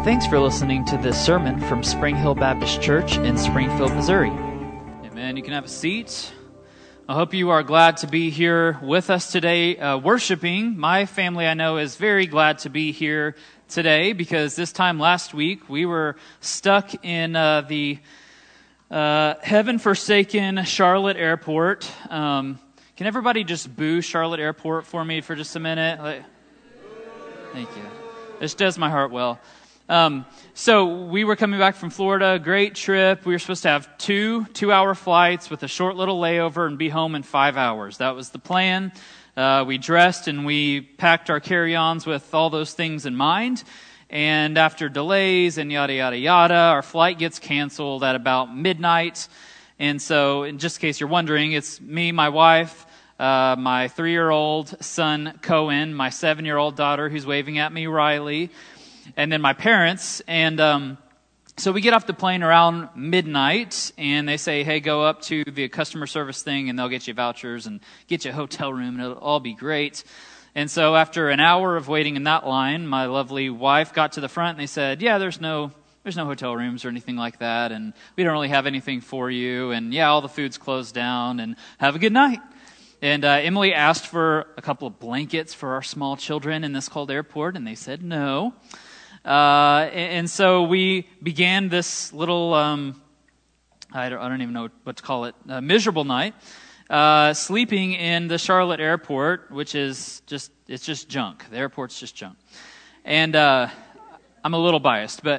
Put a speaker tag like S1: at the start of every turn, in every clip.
S1: Thanks for listening to this sermon from Spring Hill Baptist Church in Springfield, Missouri. Amen. You can have a seat. I hope you are glad to be here with us today worshiping. My family, I know, is very glad to be here today because this time last week we were stuck in the heaven-forsaken Charlotte Airport. Can everybody just boo Charlotte Airport for me for just a minute? Thank you. This does my heart well. So we were coming back from Florida, great trip. We were supposed to have two-hour flights with a short little layover and be home in 5 hours. That was the plan. We dressed and we packed our carry-ons with all those things in mind. And after delays and yada, yada, yada, our flight gets canceled at about midnight. And so, in just in case you're wondering, it's me, my wife, my 3-year-old son, Cohen, my 7-year-old daughter, who's waving at me, Riley, and then my parents. And so we get off the plane around midnight, and they say, hey, go up to the customer service thing, and they'll get you vouchers and get you a hotel room, and it'll all be great. And so after an hour of waiting in that line, my lovely wife got to the front, and they said, yeah, there's no hotel rooms or anything like that, and we don't really have anything for you, and yeah, all the food's closed down, and have a good night. And Emily asked for a couple of blankets for our small children in this cold airport, and they said no. And so we began this little, I don't even know what to call it, miserable night, sleeping in the Charlotte airport, which is it's just junk. The airport's just junk. And I'm a little biased, but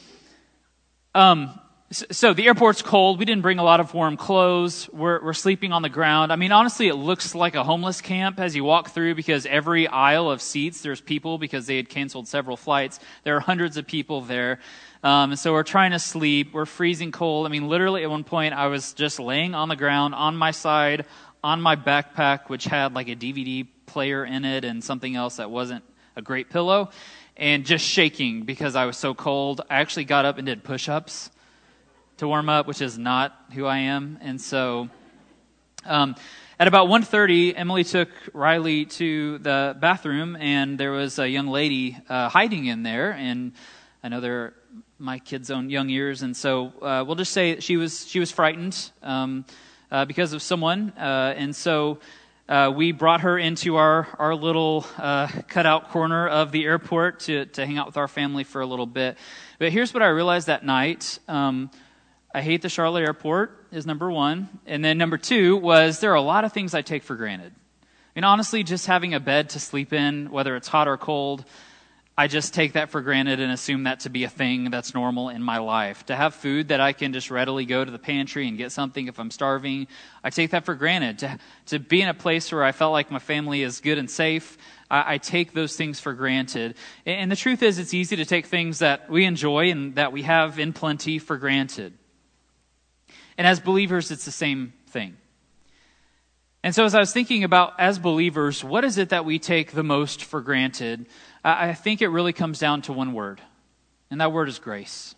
S1: so the airport's cold. We didn't bring a lot of warm clothes. We're sleeping on the ground. I mean, honestly, it looks like a homeless camp as you walk through because every aisle of seats, there's people because they had canceled several flights. There are hundreds of people there. And so we're trying to sleep. We're freezing cold. I mean, literally at one point, I was just laying on the ground on my side, on my backpack, which had like a DVD player in it and something else that wasn't a great pillow, and just shaking because I was so cold. I actually got up and did push-ups to warm up, which is not who I am. And so at about 1:30, Emily took Riley to the bathroom, and there was a young lady hiding in there. And I know they're my kids' own young ears, and so we'll just say she was frightened because of someone. And so we brought her into our little cutout corner of the airport to hang out with our family for a little bit. But here's what I realized that night. I hate the Charlotte airport is number one. And then number two was there are a lot of things I take for granted. And honestly, just having a bed to sleep in, whether it's hot or cold, I just take that for granted and assume that to be a thing that's normal in my life. To have food that I can just readily go to the pantry and get something if I'm starving, I take that for granted. To be in a place where I felt like my family is good and safe, I take those things for granted. And the truth is, it's easy to take things that we enjoy and that we have in plenty for granted. And as believers, it's the same thing. And so as I was thinking about, as believers, what is it that we take the most for granted? I think it really comes down to one word, and that word is grace.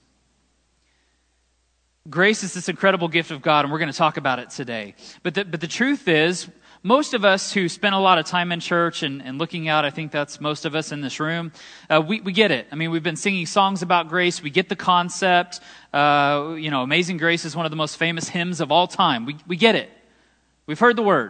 S1: Grace is this incredible gift of God, and we're going to talk about it today. But the truth is, most of us who spend a lot of time in church and looking out, I think that's most of us in this room, we get it. I mean, we've been singing songs about grace. We get the concept. Amazing Grace is one of the most famous hymns of all time. We get it. We've heard the word.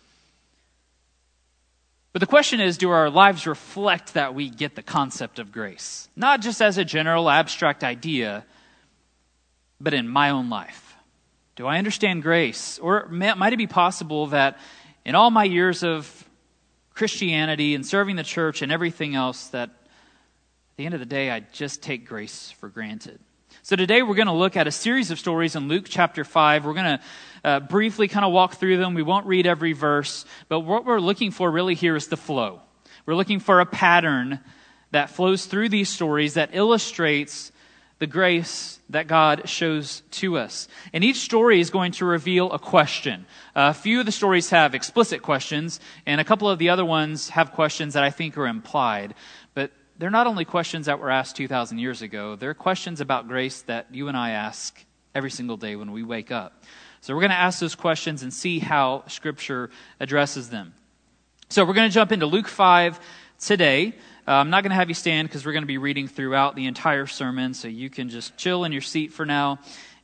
S1: But the question is, do our lives reflect that we get the concept of grace? Not just as a general abstract idea, but in my own life. Do I understand grace? Or might it be possible that in all my years of Christianity and serving the church and everything else, that at the end of the day, I just take grace for granted? So today we're going to look at a series of stories in Luke chapter 5. We're going to briefly kind of walk through them. We won't read every verse, but what we're looking for really here is the flow. We're looking for a pattern that flows through these stories that illustrates the grace that God shows to us. And each story is going to reveal a question. A few of the stories have explicit questions, and a couple of the other ones have questions that I think are implied. But they're not only questions that were asked 2,000 years ago, they're questions about grace that you and I ask every single day when we wake up. So we're going to ask those questions and see how Scripture addresses them. So we're going to jump into Luke 5 today. I'm not going to have you stand because we're going to be reading throughout the entire sermon, so you can just chill in your seat for now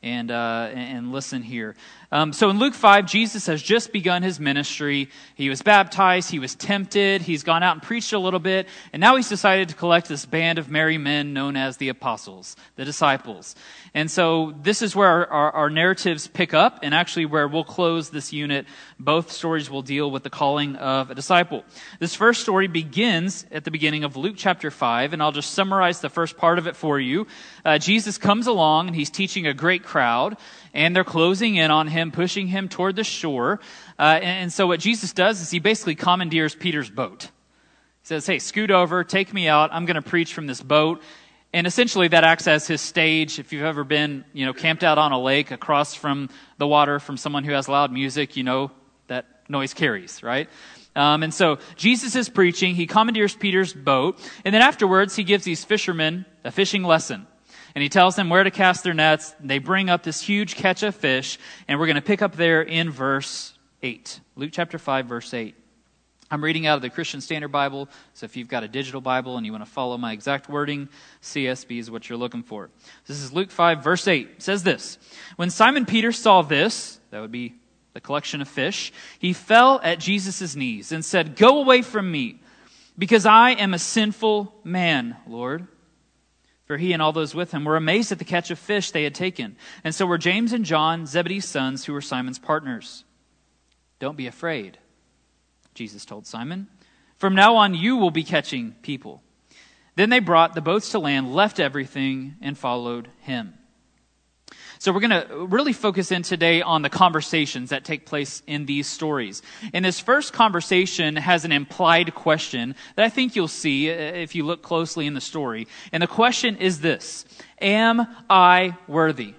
S1: and listen here. So in Luke 5, Jesus has just begun his ministry. He was baptized, he was tempted, he's gone out and preached a little bit, and now he's decided to collect this band of merry men known as the apostles, the disciples. And so this is where our narratives pick up, and actually where we'll close this unit. Both stories will deal with the calling of a disciple. This first story begins at the beginning of Luke chapter 5, and I'll just summarize the first part of it for you. Jesus comes along, and he's teaching a great crowd, and they're closing in on him, pushing him toward the shore. And so what Jesus does is he basically commandeers Peter's boat. He says, hey, scoot over, take me out. I'm going to preach from this boat. And essentially that acts as his stage. If you've ever been, camped out on a lake across from the water from someone who has loud music, you know that noise carries, right? And so Jesus is preaching. He commandeers Peter's boat. And then afterwards, he gives these fishermen a fishing lesson. And he tells them where to cast their nets. They bring up this huge catch of fish. And we're going to pick up there in verse 8. Luke chapter 5, verse 8. I'm reading out of the Christian Standard Bible, so if you've got a digital Bible and you want to follow my exact wording, CSB is what you're looking for. This is Luke 5, verse 8. It says this, when Simon Peter saw this, that would be the collection of fish, he fell at Jesus' knees and said, go away from me, because I am a sinful man, Lord. For he and all those with him were amazed at the catch of fish they had taken. And so were James and John, Zebedee's sons, who were Simon's partners. Don't be afraid, Jesus told Simon. From now on, you will be catching people. Then they brought the boats to land, left everything, and followed him. So we're going to really focus in today on the conversations that take place in these stories. And this first conversation has an implied question that I think you'll see if you look closely in the story. And the question is this: am I worthy?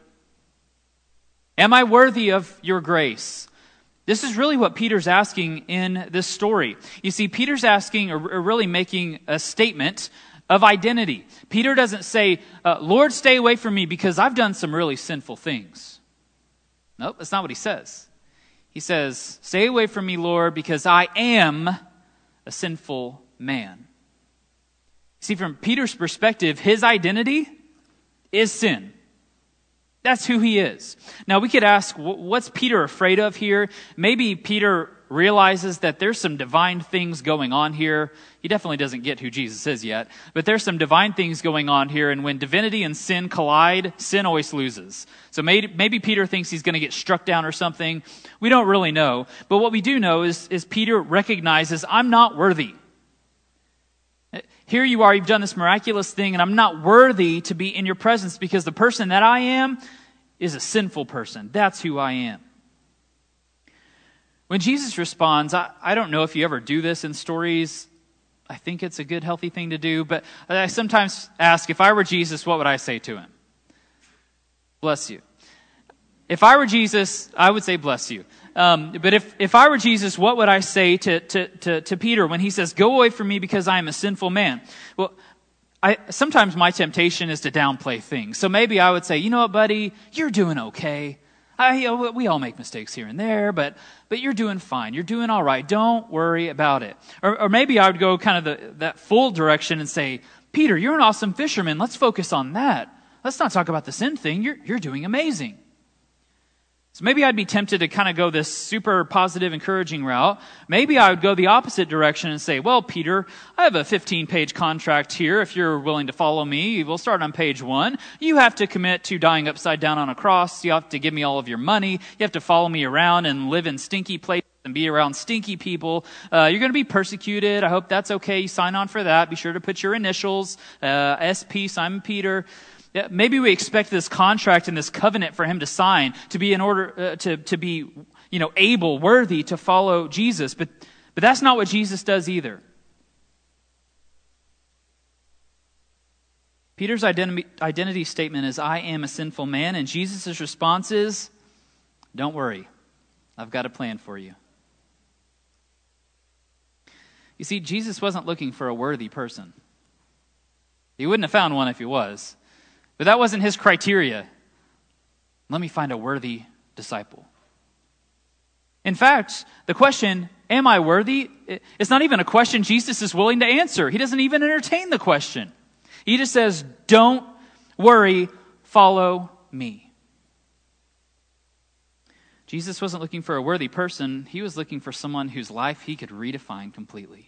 S1: Am I worthy of your grace? This is really what Peter's asking in this story. You see, Peter's asking, or really making a statement of identity. Peter doesn't say, Lord, stay away from me because I've done some really sinful things. Nope, that's not what he says. He says, stay away from me, Lord, because I am a sinful man. See, from Peter's perspective, his identity is sin. That's who he is. Now, we could ask, what's Peter afraid of here? Maybe Peter realizes that there's some divine things going on here. He definitely doesn't get who Jesus is yet, but there's some divine things going on here, and when divinity and sin collide, sin always loses. So maybe Peter thinks he's going to get struck down or something. We don't really know, but what we do know is Peter recognizes, I'm not worthy. Here you are, you've done this miraculous thing, and I'm not worthy to be in your presence because the person that I am is a sinful person. That's who I am. When Jesus responds, I don't know if you ever do this in stories. I think it's a good, healthy thing to do, but I sometimes ask, if I were Jesus, what would I say to him? Bless you. If I were Jesus, I would say bless you. But if I were Jesus, what would I say to Peter when he says, go away from me because I am a sinful man? Well, sometimes my temptation is to downplay things. So maybe I would say, you know what, buddy, you're doing okay. We all make mistakes here and there, but you're doing fine. You're doing all right. Don't worry about it. Or maybe I would go kind of that full direction and say, Peter, you're an awesome fisherman. Let's focus on that. Let's not talk about the sin thing. You're doing amazing. So maybe I'd be tempted to kind of go this super positive, encouraging route. Maybe I would go the opposite direction and say, well, Peter, I have a 15-page contract here. If you're willing to follow me, we'll start on page 1. You have to commit to dying upside down on a cross. You have to give me all of your money. You have to follow me around and live in stinky places and be around stinky people. You're going to be persecuted. I hope that's okay. You sign on for that. Be sure to put your initials, SP, Simon Peter. Maybe we expect this contract and this covenant for him to sign to be in order to be, able, worthy to follow Jesus. But that's not what Jesus does either. Peter's identity statement is, I am a sinful man. And Jesus' response is, don't worry. I've got a plan for you. You see, Jesus wasn't looking for a worthy person. He wouldn't have found one if he was. But that wasn't his criteria. Let me find a worthy disciple. In fact, the question, am I worthy? It's not even a question Jesus is willing to answer. He doesn't even entertain the question. He just says, don't worry, follow me. Jesus wasn't looking for a worthy person. He was looking for someone whose life he could redefine completely.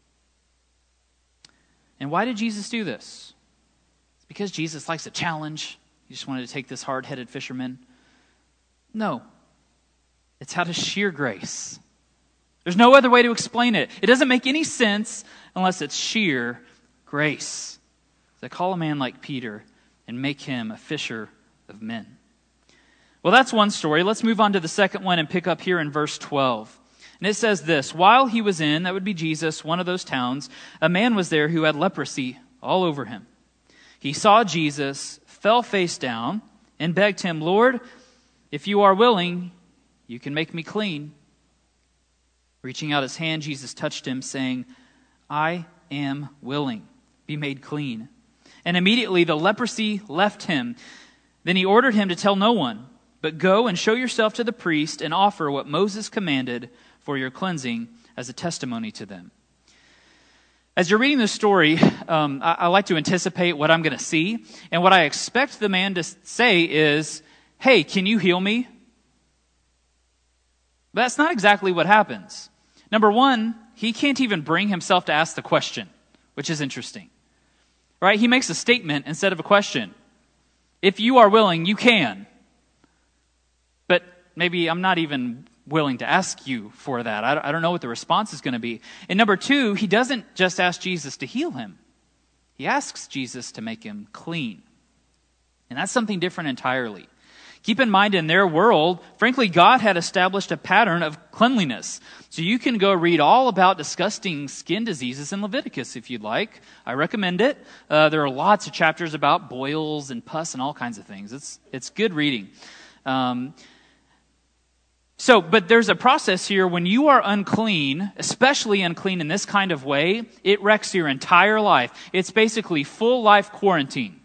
S1: And why did Jesus do this? It's because Jesus likes a challenge. He just wanted to take this hard-headed fisherman. No. It's out of sheer grace. There's no other way to explain it. It doesn't make any sense unless it's sheer grace. To call a man like Peter and make him a fisher of men. Well, that's one story. Let's move on to the second one and pick up here in verse 12. And it says this, while he was in, that would be Jesus, one of those towns, a man was there who had leprosy all over him. He saw Jesus, fell face down, and begged him, Lord, if you are willing, you can make me clean. Reaching out his hand, Jesus touched him, saying, I am willing. Be made clean. And immediately the leprosy left him. Then he ordered him to tell no one, but go and show yourself to the priest and offer what Moses commanded for your cleansing as a testimony to them. As you're reading this story, I like to anticipate what I'm going to see. And what I expect the man to say is, hey, can you heal me? But that's not exactly what happens. Number one, he can't even bring himself to ask the question, which is interesting. Right? He makes a statement instead of a question. If you are willing, you can. But maybe I'm not even willing to ask you for that. I don't know what the response is going to be. And number two, he doesn't just ask Jesus to heal him. He asks Jesus to make him clean. And that's something different entirely. Keep in mind, in their world, frankly, God had established a pattern of cleanliness. So you can go read all about disgusting skin diseases in Leviticus if you'd like. I recommend it. There are lots of chapters about boils and pus and all kinds of things. It's good reading. But there's a process here. When you are unclean, especially unclean in this kind of way, it wrecks your entire life. It's basically full life quarantine.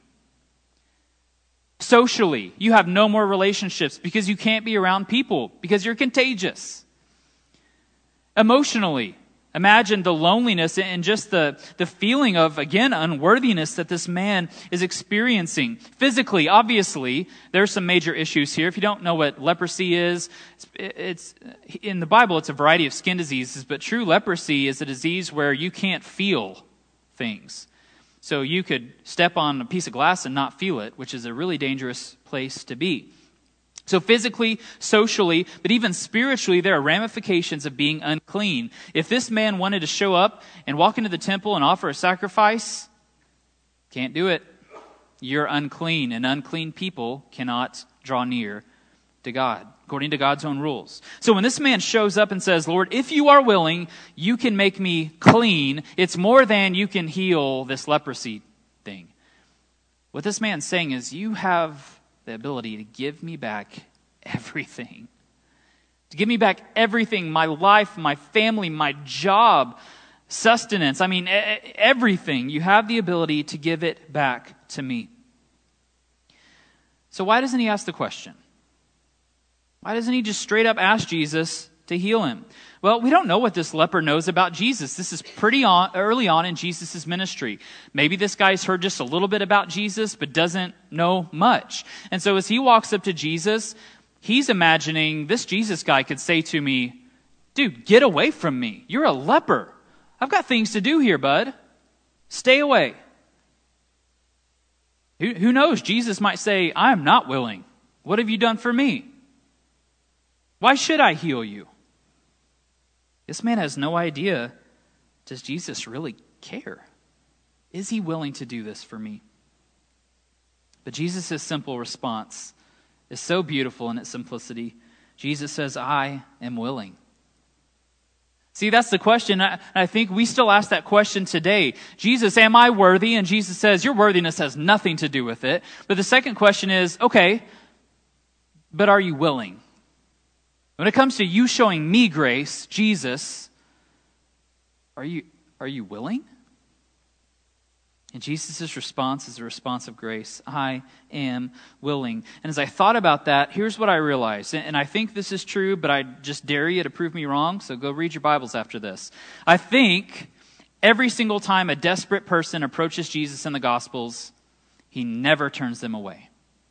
S1: Socially, you have no more relationships because you can't be around people because you're contagious. Emotionally, imagine the loneliness and just the feeling of, again, unworthiness that this man is experiencing. Physically, obviously, there's some major issues here. If you don't know what leprosy is, it's in the Bible, it's a variety of skin diseases, but true leprosy is a disease where you can't feel things. So you could step on a piece of glass and not feel it, which is a really dangerous place to be. So physically, socially, but even spiritually, there are ramifications of being unclean. If this man wanted to show up and walk into the temple and offer a sacrifice, can't do it. You're unclean, and unclean people cannot draw near to God, according to God's own rules. So when this man shows up and says, Lord, if you are willing, you can make me clean, it's more than you can heal this leprosy thing. What this man's saying is, you have the ability to give me back everything. To give me back everything, my life, my family, my job, sustenance. I mean, everything. You have the ability to give it back to me. So why doesn't he ask the question? Why doesn't he just straight up ask Jesus to heal him? Well, we don't know what this leper knows about Jesus. This is pretty early on in Jesus' ministry. Maybe this guy's heard just a little bit about Jesus, but doesn't know much. And so as he walks up to Jesus, he's imagining this Jesus guy could say to me, dude, get away from me. You're a leper. I've got things to do here, bud. Stay away. Who knows? Jesus might say, I am not willing. What have you done for me? Why should I heal you? This man has no idea. Does Jesus really care? Is he willing to do this for me? But Jesus' simple response is so beautiful in its simplicity. Jesus says, I am willing. See, that's the question. I think we still ask that question today. Jesus, am I worthy? And Jesus says, your worthiness has nothing to do with it. But the second question is, okay, but are you willing? When it comes to you showing me grace, Jesus, are you willing? And Jesus' response is a response of grace. I am willing. And as I thought about that, here's what I realized. And I think this is true, but I just dare you to prove me wrong. So go read your Bibles after this. I think every single time a desperate person approaches Jesus in the Gospels, he never turns them away.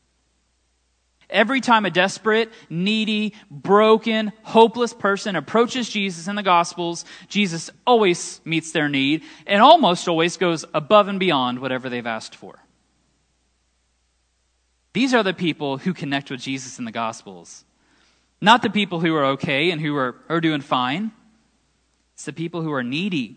S1: Every time a desperate, needy, broken, hopeless person approaches Jesus in the Gospels, Jesus always meets their need and almost always goes above and beyond whatever they've asked for. These are the people who connect with Jesus in the Gospels. Not the people who are okay and who are doing fine. It's the people who are needy.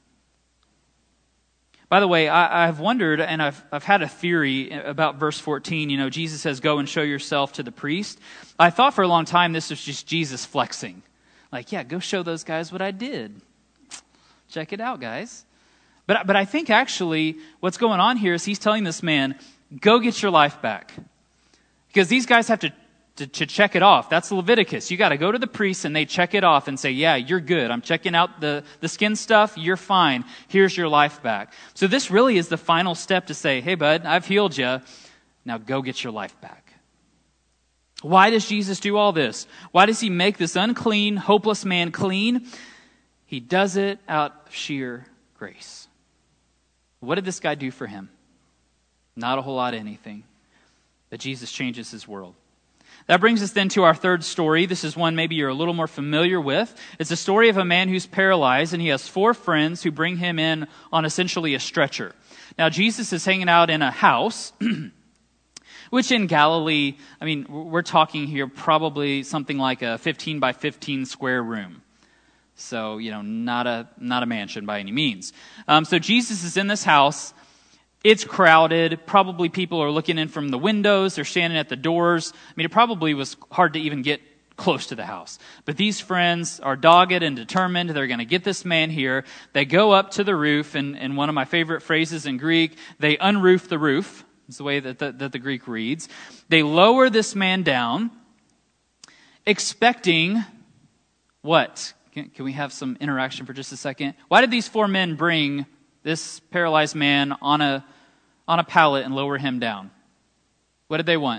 S1: By the way, I've wondered, and I've had a theory about verse 14. You know, Jesus says, go and show yourself to the priest. I thought for a long time this was just Jesus flexing. Like, yeah, go show those guys what I did. Check it out, guys. But I think actually what's going on here is he's telling this man, go get your life back. Because these guys have to check it off. That's Leviticus. You got to go to the priest and they check it off and say, yeah, you're good. I'm checking out the skin stuff. You're fine. Here's your life back. So this really is the final step to say, hey, bud, I've healed you. Now go get your life back. Why does Jesus do all this? Why does he make this unclean, hopeless man clean? He does it out of sheer grace. What did this guy do for him? Not a whole lot of anything. But Jesus changes his world. That brings us then to our third story. This is one maybe you're a little more familiar with. It's a story of a man who's paralyzed, and he has 4 friends who bring him in on essentially a stretcher. Now, Jesus is hanging out in a house, which in Galilee, I mean, we're talking here probably something like a 15 by 15 square room. So, you know, not a mansion by any means. So Jesus is in this house. It's crowded. Probably people are looking in from the windows. They're standing at the doors. I mean, it probably was hard to even get close to the house. But these friends are dogged and determined. They're going to get this man here. They go up to the roof, and one of my favorite phrases in Greek, they unroof the roof. It's the way that the Greek reads. They lower this man down, expecting what? Can we have some interaction for just a second? Why did these 4 men bring this paralyzed man on a pallet and lower him down? What did they want?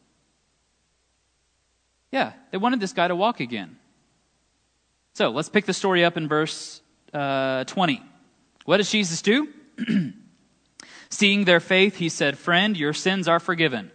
S1: Yeah, they wanted this guy to walk again. So let's pick the story up in verse 20. What does Jesus do? Seeing their faith, he said, "Friend, your sins are forgiven."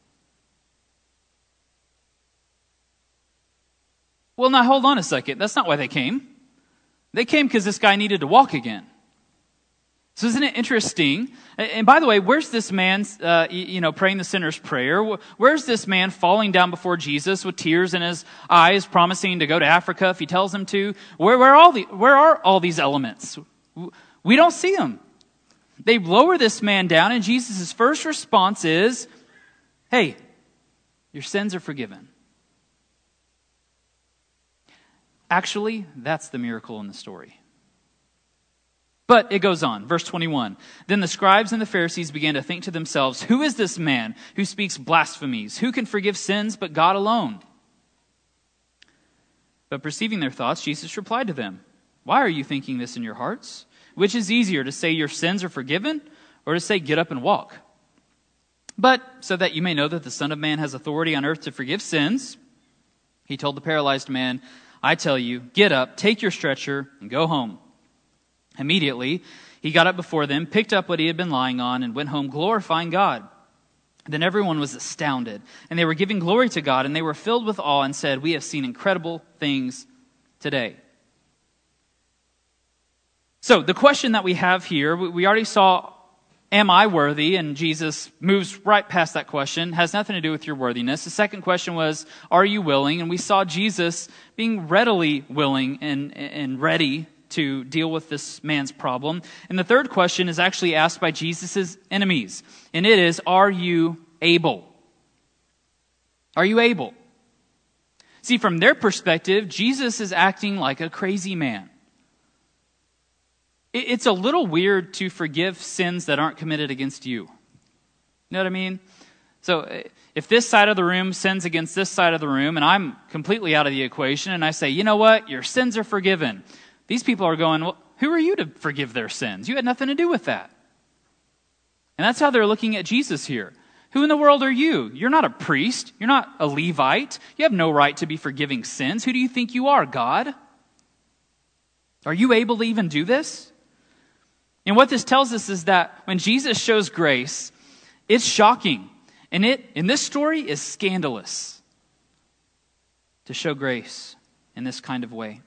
S1: Well, now hold on a second. That's not why they came. They came because this guy needed to walk again. So isn't it interesting? And by the way, where's this man, praying the sinner's prayer? Where's this man falling down before Jesus with tears in his eyes, promising to go to Africa if he tells him to? Where are all these elements? We don't see them. They lower this man down, and Jesus' first response is, hey, your sins are forgiven. Actually, that's the miracle in the story. But it goes on, verse 21. Then the scribes and the Pharisees began to think to themselves, who is this man who speaks blasphemies? Who can forgive sins but God alone? But perceiving their thoughts, Jesus replied to them, why are you thinking this in your hearts? Which is easier, to say your sins are forgiven, or to say get up and walk? But so that you may know that the Son of Man has authority on earth to forgive sins, he told the paralyzed man, I tell you, get up, take your stretcher, and go home. Immediately, he got up before them, picked up what he had been lying on, and went home glorifying God. Then everyone was astounded, and they were giving glory to God, and they were filled with awe and said, we have seen incredible things today. So the question that we have here, we already saw, am I worthy? And Jesus moves right past that question, has nothing to do with your worthiness. The second question was, are you willing? And we saw Jesus being readily willing and ready to deal with this man's problem. And the third question is actually asked by Jesus' enemies. And it is, are you able? Are you able? See, from their perspective, Jesus is acting like a crazy man. It's a little weird to forgive sins that aren't committed against you. You know what I mean? So if this side of the room sins against this side of the room, and I'm completely out of the equation, and I say, you know what? Your sins are forgiven. These people are going, well, who are you to forgive their sins? You had nothing to do with that. And that's how they're looking at Jesus here. Who in the world are you? You're not a priest. You're not a Levite. You have no right to be forgiving sins. Who do you think you are, God? Are you able to even do this? And what this tells us is that when Jesus shows grace, it's shocking. And it, in this story, is scandalous to show grace in this kind of way.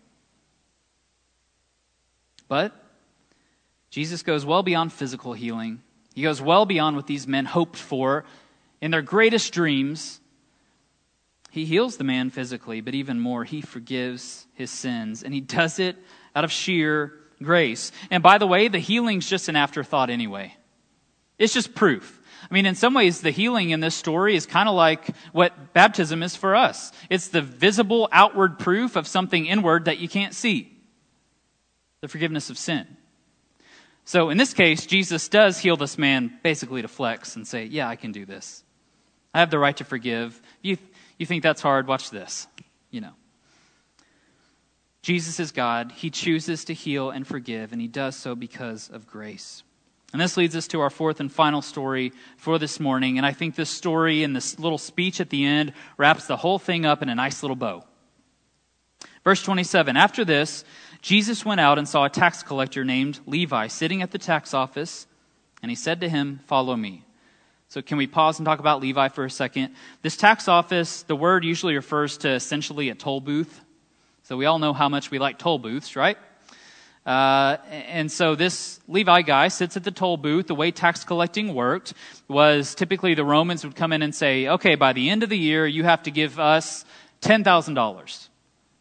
S1: But Jesus goes well beyond physical healing. He goes well beyond what these men hoped for in their greatest dreams. He heals the man physically, but even more, he forgives his sins. And he does it out of sheer grace. And by the way, the healing's just an afterthought anyway. It's just proof. I mean, in some ways, the healing in this story is kind of like what baptism is for us. It's the visible outward proof of something inward that you can't see. The forgiveness of sin. So in this case, Jesus does heal this man basically to flex and say, yeah, I can do this. I have the right to forgive. You think that's hard? Watch this. Jesus is God. He chooses to heal and forgive, and he does so because of grace. And this leads us to our fourth and final story for this morning. And I think this story and this little speech at the end wraps the whole thing up in a nice little bow. Verse 27, after this, Jesus went out and saw a tax collector named Levi sitting at the tax office, and he said to him, follow me. So can we pause and talk about Levi for a second? This tax office, the word usually refers to essentially a toll booth. So we all know how much we like toll booths, right? And so this Levi guy sits at the toll booth. The way tax collecting worked was typically the Romans would come in and say, okay, by the end of the year, you have to give us $10,000.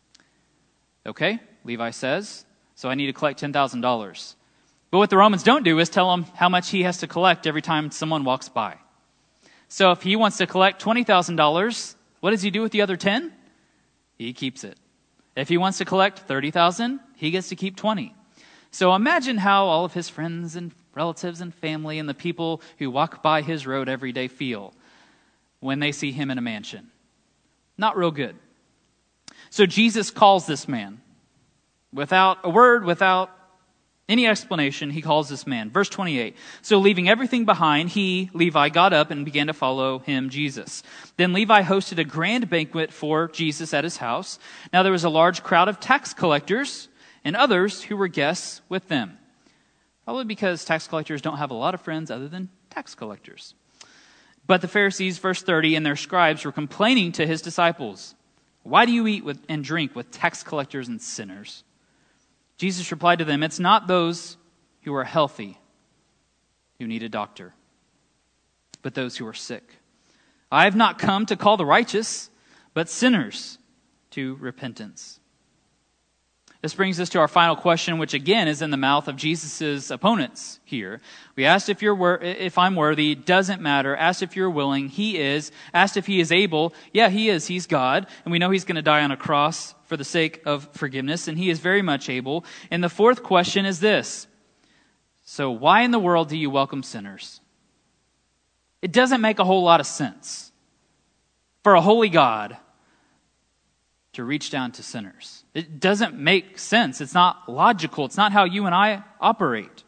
S1: Okay, Levi says, so I need to collect $10,000. But what the Romans don't do is tell him how much he has to collect every time someone walks by. So if he wants to collect $20,000, what does he do with the other 10? He keeps it. If he wants to collect $30,000, he gets to keep 20. So imagine how all of his friends and relatives and family and the people who walk by his road every day feel when they see him in a mansion. Not real good. So Jesus calls this man. Without a word, without any explanation, he calls this man. Verse 28. So leaving everything behind, he, Levi, got up and began to follow him, Jesus. Then Levi hosted a grand banquet for Jesus at his house. Now there was a large crowd of tax collectors and others who were guests with them. Probably because tax collectors don't have a lot of friends other than tax collectors. But the Pharisees, verse 30, and their scribes were complaining to his disciples, why do you eat and drink with tax collectors and sinners? Jesus replied to them, it's not those who are healthy who need a doctor, but those who are sick. I have not come to call the righteous, but sinners to repentance. This brings us to our final question, which again is in the mouth of Jesus' opponents here. We asked if I'm worthy, doesn't matter. Asked if you're willing, he is. Asked if he is able, yeah, he is. He's God. And we know he's going to die on a cross for the sake of forgiveness, and he is very much able. And the fourth question is this. So why in the world do you welcome sinners? It doesn't make a whole lot of sense for a holy God to reach down to sinners. It doesn't make sense. It's not logical. It's not how you and I operate.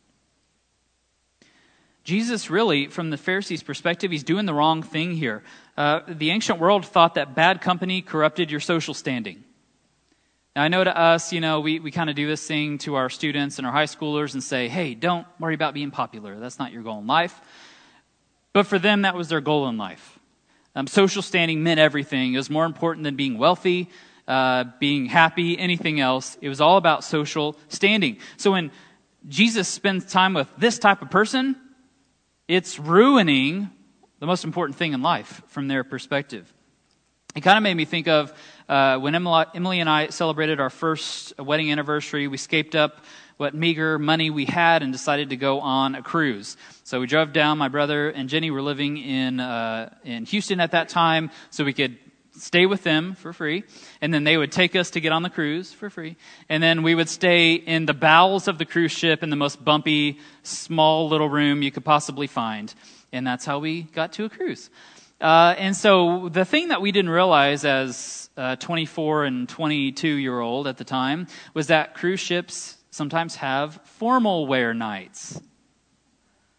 S1: Jesus really, from the Pharisees' perspective, he's doing the wrong thing here. The ancient world thought that bad company corrupted your social standing. Now, I know to us, we kind of do this thing to our students and our high schoolers and say, hey, don't worry about being popular. That's not your goal in life. But for them, that was their goal in life. Social standing meant everything. It was more important than being wealthy, being happy, anything else. It was all about social standing. So when Jesus spends time with this type of person, it's ruining the most important thing in life from their perspective. It kind of made me think of when Emily and I celebrated our first wedding anniversary. We scaped up what meager money we had and decided to go on a cruise. So we drove down. My brother and Jenny were living in Houston at that time, so we could stay with them for free. And then they would take us to get on the cruise for free. And then we would stay in the bowels of the cruise ship in the most bumpy, small little room you could possibly find. And that's how we got to a cruise. And so the thing that we didn't realize as 24 and 22-year-old at the time was that cruise ships sometimes have formal wear nights.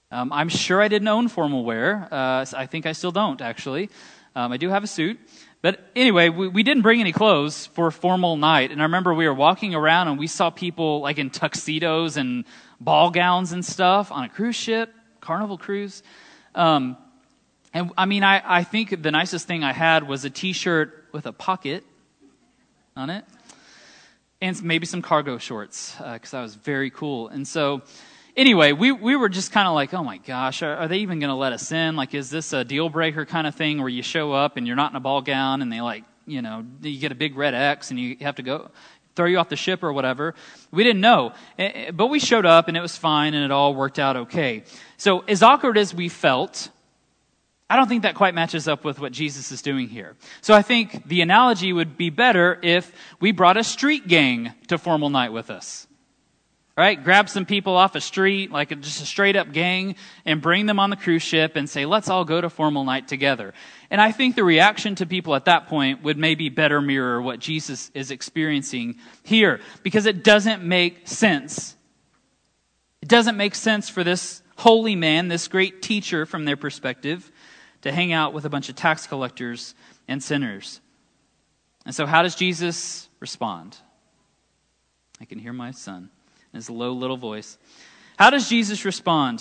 S1: I'm sure I didn't own formal wear. I think I still don't, actually. I do have a suit. But anyway, we didn't bring any clothes for a formal night. And I remember we were walking around and we saw people like in tuxedos and ball gowns and stuff on a cruise ship, Carnival cruise. And I mean, I think the nicest thing I had was a t-shirt with a pocket on it. And maybe some cargo shorts, because that was very cool. And so anyway, we were just kind of like, oh my gosh, are they even going to let us in? Like, is this a deal breaker kind of thing where you show up and you're not in a ball gown and they you get a big red X and you have to go throw you off the ship or whatever? We didn't know. But we showed up and it was fine and it all worked out okay. So as awkward as we felt, I don't think that quite matches up with what Jesus is doing here. So I think the analogy would be better if we brought a street gang to formal night with us. Right? Grab some people off a street, like just a straight up gang, and bring them on the cruise ship and say, let's all go to formal night together. And I think the reaction to people at that point would maybe better mirror what Jesus is experiencing here, because it doesn't make sense. It doesn't make sense for this holy man, this great teacher from their perspective, to hang out with a bunch of tax collectors and sinners. And so how does Jesus respond? I can hear my son. His low little voice. How does Jesus respond?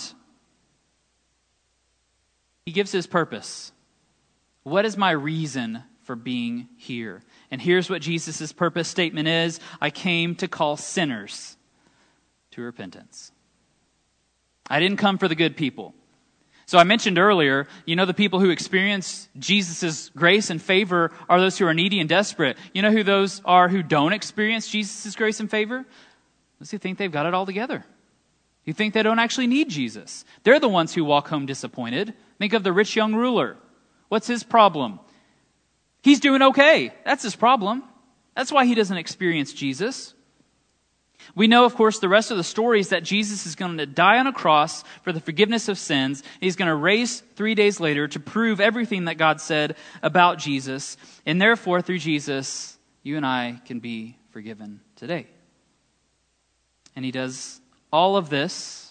S1: He gives his purpose. What is my reason for being here? And here's what Jesus' purpose statement is. I came to call sinners to repentance. I didn't come for the good people. So I mentioned earlier, the people who experience Jesus' grace and favor are those who are needy and desperate. You know who those are who don't experience Jesus' grace and favor? Those who think they've got it all together. Who think they don't actually need Jesus. They're the ones who walk home disappointed. Think of the rich young ruler. What's his problem? He's doing okay. That's his problem. That's why he doesn't experience Jesus. We know, of course, the rest of the story is that Jesus is going to die on a cross for the forgiveness of sins. He's going to raise 3 days later to prove everything that God said about Jesus. And therefore, through Jesus, you and I can be forgiven today. And he does all of this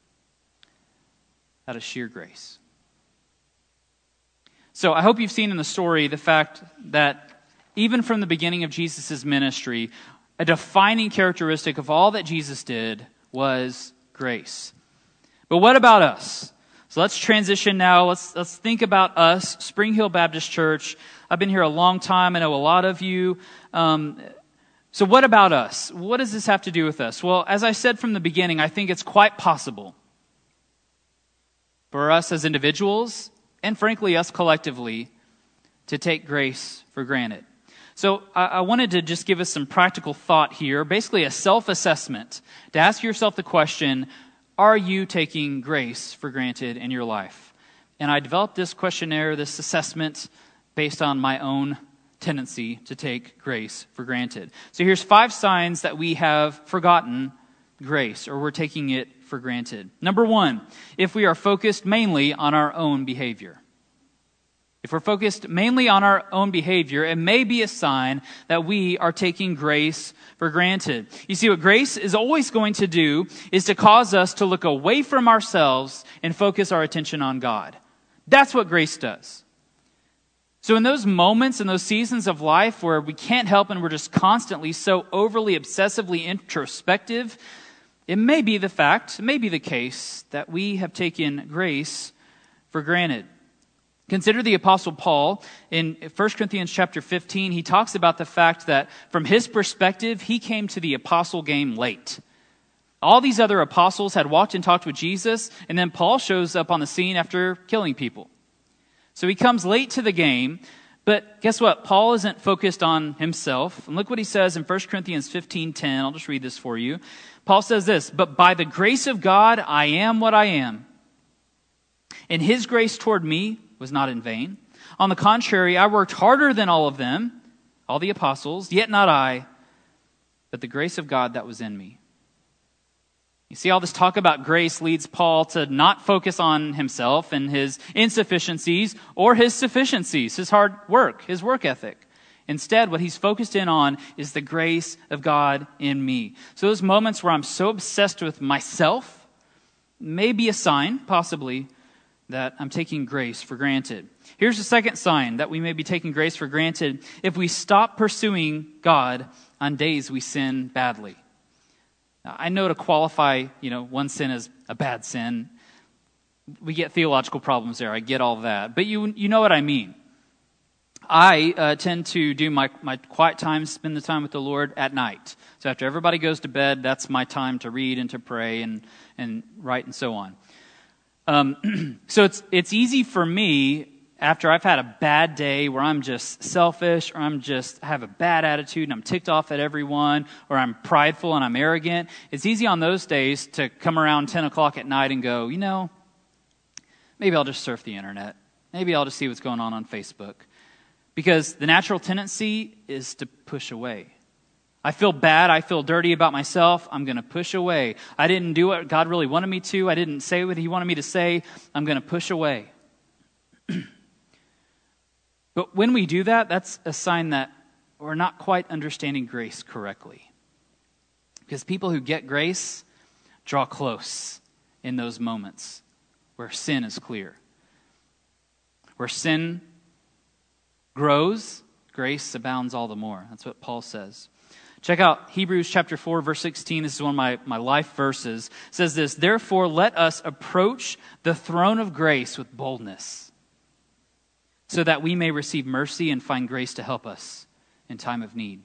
S1: out of sheer grace. So I hope you've seen in the story the fact that even from the beginning of Jesus' ministry, a defining characteristic of all that Jesus did was grace. But what about us? So let's transition now. Let's think about us, Spring Hill Baptist Church. I've been here a long time. I know a lot of you. So what about us? What does this have to do with us? Well, as I said from the beginning, I think it's quite possible for us as individuals, and frankly us collectively, to take grace for granted. So I wanted to just give us some practical thought here, basically a self-assessment, to ask yourself the question, are you taking grace for granted in your life? And I developed this questionnaire, this assessment, based on my own tendency to take grace for granted. So here's 5 signs that we have forgotten grace, or we're taking it for granted. Number 1, if we are focused mainly on our own behavior. If we're focused mainly on our own behavior, it may be a sign that we are taking grace for granted. You see, what grace is always going to do is to cause us to look away from ourselves and focus our attention on God. That's what grace does. So in those moments, in those seasons of life where we can't help and we're just constantly so overly, obsessively introspective, it may be the case that we have taken grace for granted. Consider the Apostle Paul. In 1 Corinthians chapter 15, he talks about the fact that from his perspective, he came to the apostle game late. All these other apostles had walked and talked with Jesus, and then Paul shows up on the scene after killing people. So he comes late to the game, but guess what? Paul isn't focused on himself. And look what he says in 1 Corinthians 15:10. I'll just read this for you. Paul says this, "But by the grace of God, I am what I am. And his grace toward me was not in vain. On the contrary, I worked harder than all of them, all the apostles, yet not I, but the grace of God that was in me." You see, all this talk about grace leads Paul to not focus on himself and his insufficiencies or his sufficiencies, his hard work, his work ethic. Instead, what he's focused in on is the grace of God in me. So those moments where I'm so obsessed with myself may be a sign, possibly, that I'm taking grace for granted. Here's the second sign that we may be taking grace for granted: if we stop pursuing God on days we sin badly. Now, I know to qualify, one sin as a bad sin, we get theological problems there. I get all that. But you know what I mean. I tend to do my quiet time, spend the time with the Lord at night. So after everybody goes to bed, that's my time to read and to pray and write and so on. So it's easy for me, after I've had a bad day where I'm just selfish, or have a bad attitude and I'm ticked off at everyone, or I'm prideful and I'm arrogant. It's easy on those days to come around 10 o'clock at night and go, maybe I'll just surf the internet. Maybe I'll just see what's going on Facebook. Because the natural tendency is to push away. I feel bad, I feel dirty about myself, I'm going to push away. I didn't do what God really wanted me to, I didn't say what He wanted me to say, I'm going to push away. But when we do that, that's a sign that we're not quite understanding grace correctly. Because people who get grace draw close in those moments where sin is clear. Where sin grows, grace abounds all the more. That's what Paul says. Check out Hebrews chapter 4, verse 16. This is one of my life verses. It says this: "Therefore let us approach the throne of grace with boldness, so that we may receive mercy and find grace to help us in time of need."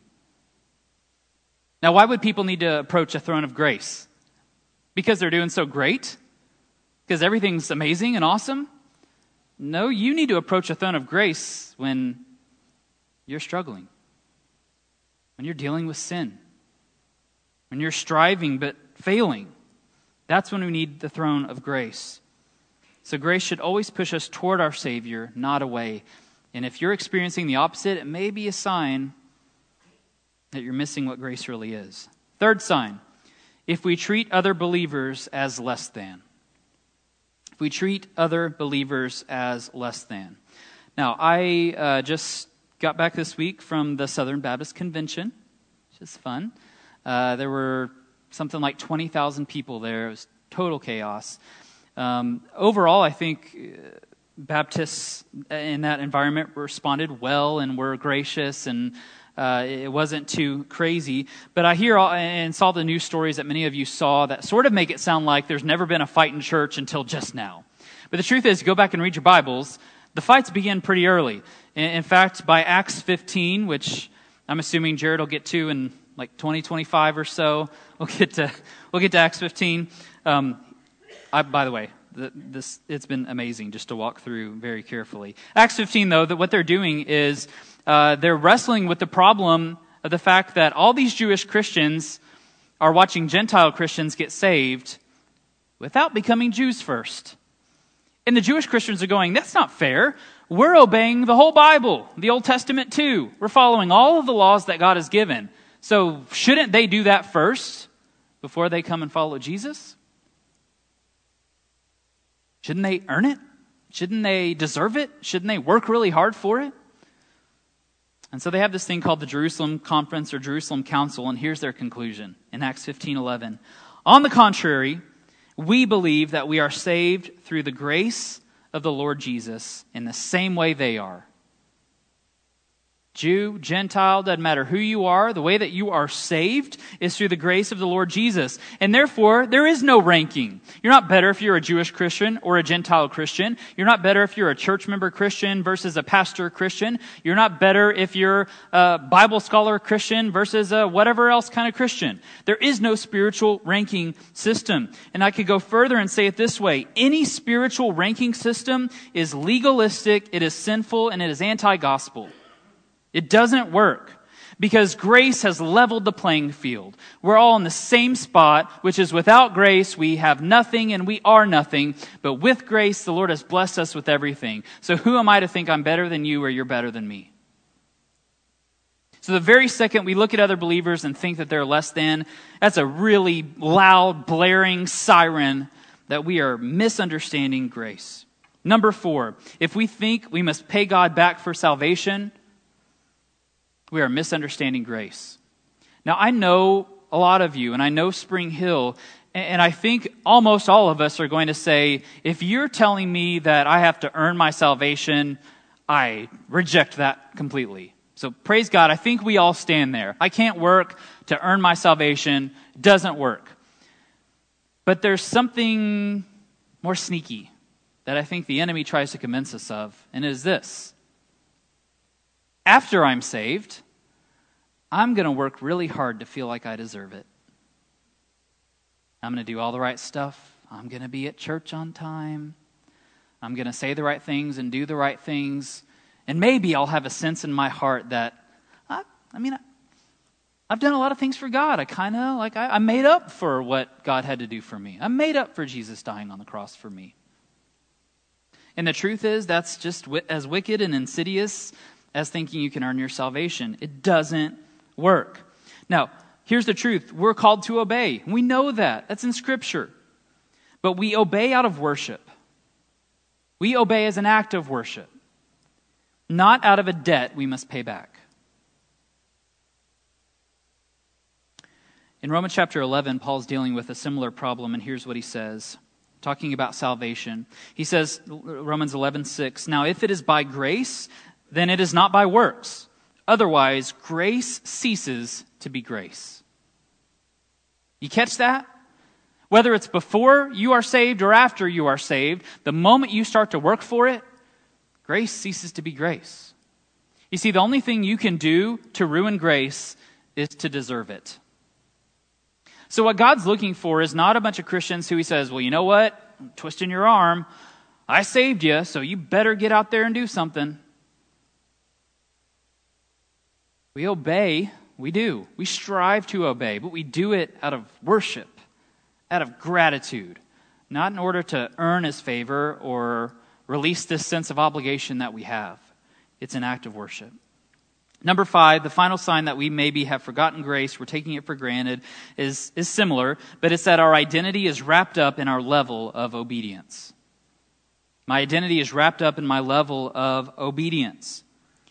S1: Now, why would people need to approach a throne of grace? Because they're doing so great? Because everything's amazing and awesome? No, you need to approach a throne of grace when you're struggling, when you're dealing with sin, when you're striving but failing. That's when we need the throne of grace. So grace should always push us toward our Savior, not away. And if you're experiencing the opposite, it may be a sign that you're missing what grace really is. Third sign: if we treat other believers as less than. If we treat other believers as less than. Now, I just got back this week from the Southern Baptist Convention, which is fun. There were something like 20,000 people there. It was total chaos. Overall, I think Baptists in that environment responded well and were gracious, and it wasn't too crazy. But I hear and saw the news stories that many of you saw that sort of make it sound like there's never been a fight in church until just now. But the truth is, go back and read your Bibles, the fights begin pretty early. In fact, by Acts 15, which I'm assuming Jared will get to in like 2025 or so, we'll get to Acts 15. By the way, it's been amazing just to walk through very carefully. Acts 15, though, that what they're doing is they're wrestling with the problem of the fact that all these Jewish Christians are watching Gentile Christians get saved without becoming Jews first. And the Jewish Christians are going, that's not fair. We're obeying the whole Bible, the Old Testament too. We're following all of the laws that God has given. So shouldn't they do that first before they come and follow Jesus? Shouldn't they earn it? Shouldn't they deserve it? Shouldn't they work really hard for it? And so they have this thing called the Jerusalem Conference or Jerusalem Council, and here's their conclusion in Acts 15:11. On the contrary, we believe that we are saved through the grace of the Lord Jesus in the same way they are. Jew, Gentile, doesn't matter who you are. The way that you are saved is through the grace of the Lord Jesus. And therefore, there is no ranking. You're not better if you're a Jewish Christian or a Gentile Christian. You're not better if you're a church member Christian versus a pastor Christian. You're not better if you're a Bible scholar Christian versus a whatever else kind of Christian. There is no spiritual ranking system. And I could go further and say it this way. Any spiritual ranking system is legalistic, it is sinful, and it is anti-gospel. It doesn't work because grace has leveled the playing field. We're all in the same spot, which is without grace, we have nothing and we are nothing. But with grace, the Lord has blessed us with everything. So who am I to think I'm better than you or you're better than me? So the very second we look at other believers and think that they're less than, that's a really loud, blaring siren that we are misunderstanding grace. Number 4, if we think we must pay God back for salvation, we are misunderstanding grace. Now, I know a lot of you, and I know Spring Hill, And I think almost all of us are going to say, if you're telling me that I have to earn my salvation, I reject that completely. So praise God, I think we all stand there. I can't work to earn my salvation. It doesn't work. But there's something more sneaky that I think the enemy tries to convince us of, and it is this. After I'm saved, I'm going to work really hard to feel like I deserve it. I'm going to do all the right stuff. I'm going to be at church on time. I'm going to say the right things and do the right things. And maybe I'll have a sense in my heart that, I've done a lot of things for God. I made up for what God had to do for me. I made up for Jesus dying on the cross for me. And the truth is, that's just as wicked and insidious as thinking you can earn your salvation. It doesn't work. Now, here's the truth. We're called to obey. We know that. That's in Scripture. But we obey out of worship. We obey as an act of worship. Not out of a debt we must pay back. In Romans chapter 11, Paul's dealing with a similar problem, and here's what he says, talking about salvation. He says, Romans 11:6, "Now if it is by grace, then it is not by works. Otherwise, grace ceases to be grace." You catch that? Whether it's before you are saved or after you are saved, the moment you start to work for it, grace ceases to be grace. You see, the only thing you can do to ruin grace is to deserve it. So what God's looking for is not a bunch of Christians who he says, well, you know what? I'm twisting your arm. I saved you, so you better get out there and do something. We obey, we do. We strive to obey, but we do it out of worship, out of gratitude, not in order to earn his favor or release this sense of obligation that we have. It's an act of worship. Number 5, the final sign that we maybe have forgotten grace, we're taking it for granted, is similar, but it's that our identity is wrapped up in our level of obedience. My identity is wrapped up in my level of obedience.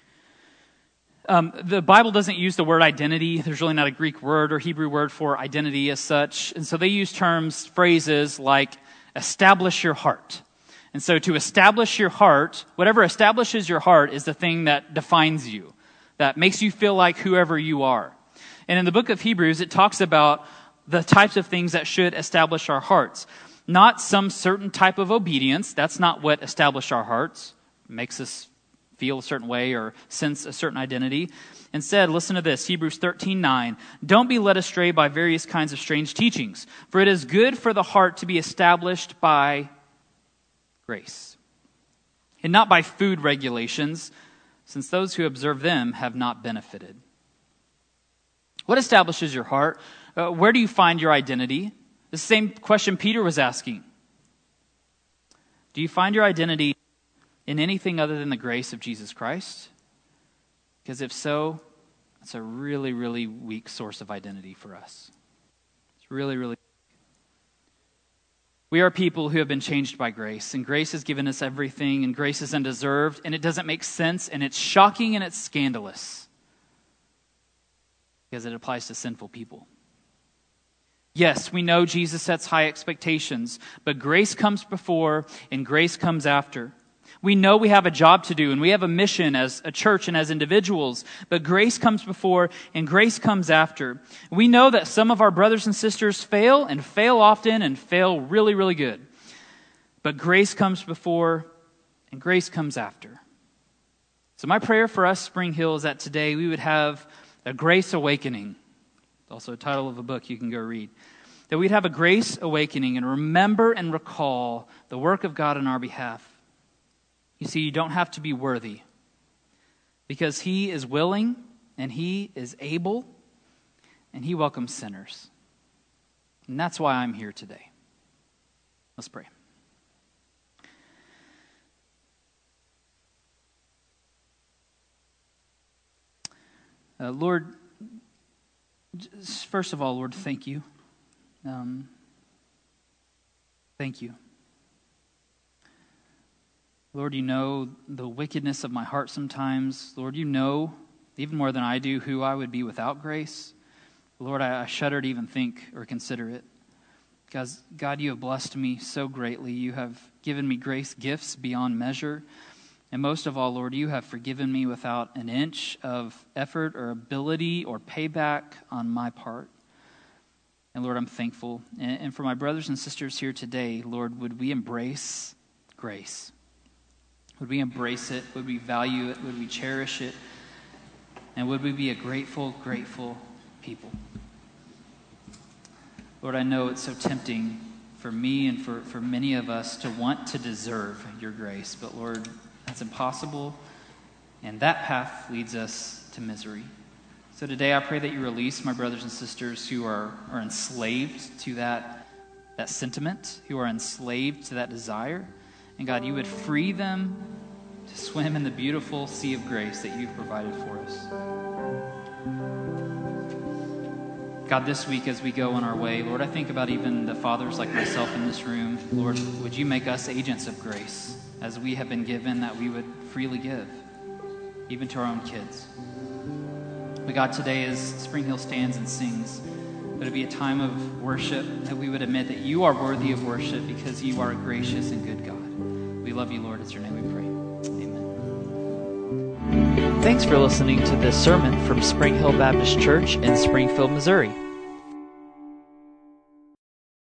S1: The Bible doesn't use the word identity. There's really not a Greek word or Hebrew word for identity as such. And so they use phrases like establish your heart. And so to establish your heart, whatever establishes your heart is the thing that defines you, that makes you feel like whoever you are. And in the book of Hebrews, it talks about the types of things that should establish our hearts. Not some certain type of obedience. That's not what establishes our hearts. It makes us feel a certain way or sense a certain identity. Instead, listen to this, Hebrews 13:9. "Don't be led astray by various kinds of strange teachings, for it is good for the heart to be established by grace, and not by food regulations, since those who observe them have not benefited." What establishes your heart? Where do you find your identity? The same question Peter was asking. Do you find your identity in anything other than the grace of Jesus Christ? Because if so, it's a really, really weak source of identity for us. It's really, really. We are people who have been changed by grace, and grace has given us everything, and grace is undeserved, and it doesn't make sense, and it's shocking, and it's scandalous because it applies to sinful people. Yes, we know Jesus sets high expectations, but grace comes before and grace comes after. We know we have a job to do and we have a mission as a church and as individuals, but grace comes before and grace comes after. We know that some of our brothers and sisters fail and fail often and fail really, really good. But grace comes before and grace comes after. So my prayer for us, Spring Hill, is that today we would have a grace awakening. It's also a title of a book you can go read. That we'd have a grace awakening and remember and recall the work of God on our behalf. You see, you don't have to be worthy because he is willing and he is able and he welcomes sinners. And that's why I'm here today. Let's pray. Lord, first of all, Lord, thank you. Thank you. Lord, you know the wickedness of my heart sometimes. Lord, you know, even more than I do, who I would be without grace. Lord, I shudder to even think or consider it. God, you have blessed me so greatly. You have given me grace gifts beyond measure. And most of all, Lord, you have forgiven me without an inch of effort or ability or payback on my part. And Lord, I'm thankful. And for my brothers and sisters here today, Lord, would we embrace grace? Would we embrace it? Would we value it? Would we cherish it? And would we be a grateful, grateful people? Lord, I know it's so tempting for me and for many of us to want to deserve your grace. But Lord, that's impossible. And that path leads us to misery. So today I pray that you release my brothers and sisters who are enslaved to that sentiment, who are enslaved to that desire. And God, you would free them to swim in the beautiful sea of grace that you've provided for us. God, this week as we go on our way, Lord, I think about even the fathers like myself in this room. Lord, would you make us agents of grace as we have been given, that we would freely give, even to our own kids. But God, today as Spring Hill stands and sings, would it be a time of worship, that we would admit that you are worthy of worship because you are a gracious and good God. We love you, Lord. It's your name we pray. Amen.
S2: Thanks for listening to this sermon from Spring Hill Baptist Church in Springfield, Missouri.